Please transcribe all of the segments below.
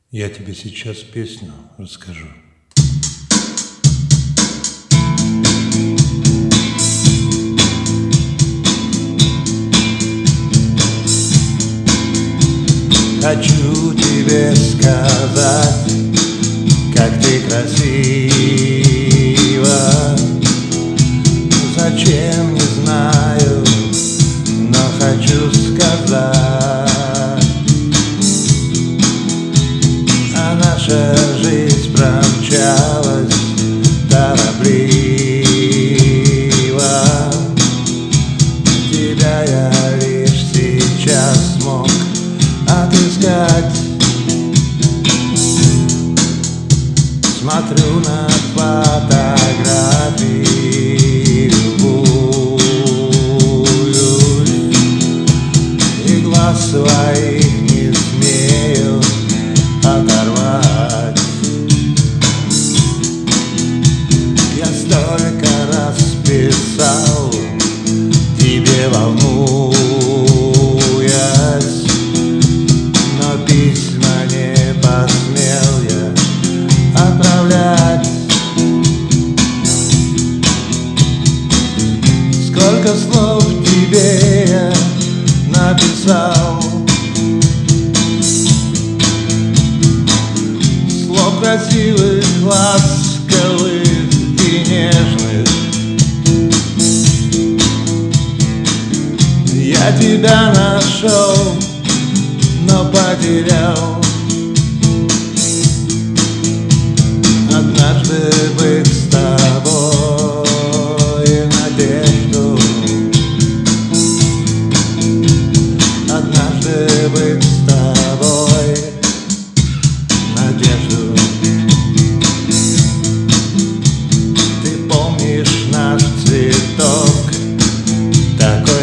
Я тебе сейчас песню расскажу. Хочу тебе сказать, как ты красива. Зачем, не знаю, но хочу сказать. А наша жизнь промчалась торопливо. Тебя я лишь сейчас смог отыскать. Смотрю на фотографии, любуюсь, и глаз своих не смею оторвать. Я столько раз писал тебе, волнуясь, но письма не посмел я отправлять. Сколько слов тебе я написал, слов красивых, ласковых и нежных. Я тебя нашел, но потерял. Однажды быть с тобой надежду, однажды быть с тобой надежду. Ты помнишь наш цветок, такой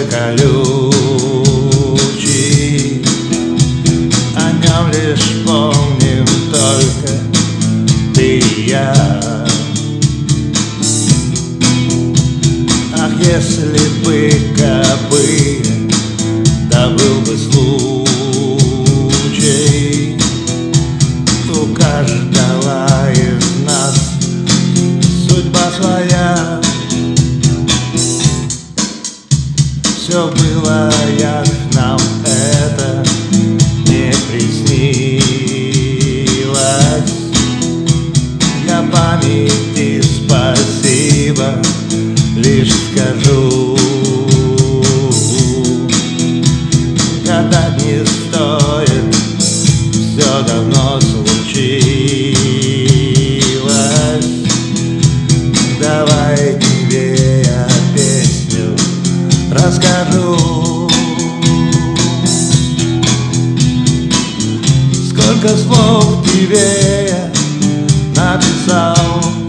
колючий, о нем лишь помним только ты и я. Ах, если бы кабы, да был бы случай, у каждого из нас судьба своя. Все было, як нам это не приснилось. Для памяти спасибо лишь скажу. Гадать не стоит, все давно случилось. Давай тебе я песню расскажу. Сколько слов тебе я написал,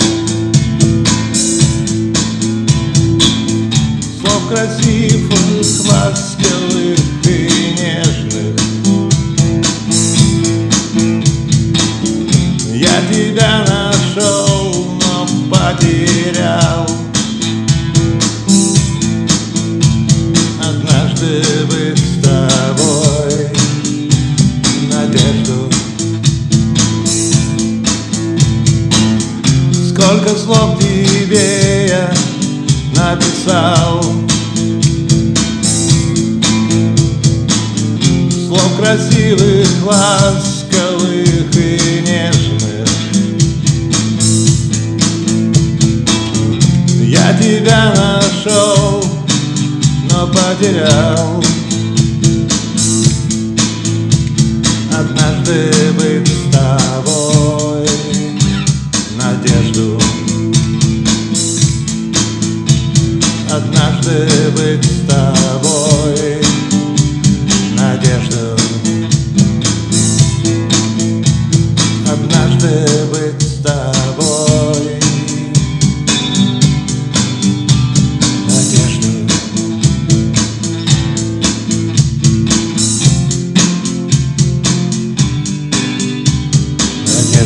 слов красивых, ласковых и нежных. Я тебя нашел, но потерял. Однажды быть с тобой надежду. Сколько слов тебе я написал, слов красивых, ласковых и нежных. Я тебя нашел, но потерял. Однажды быть с тобой надежду. Однажды быть с тобой надежду. Однажды быть с тобой надежду. Надежду.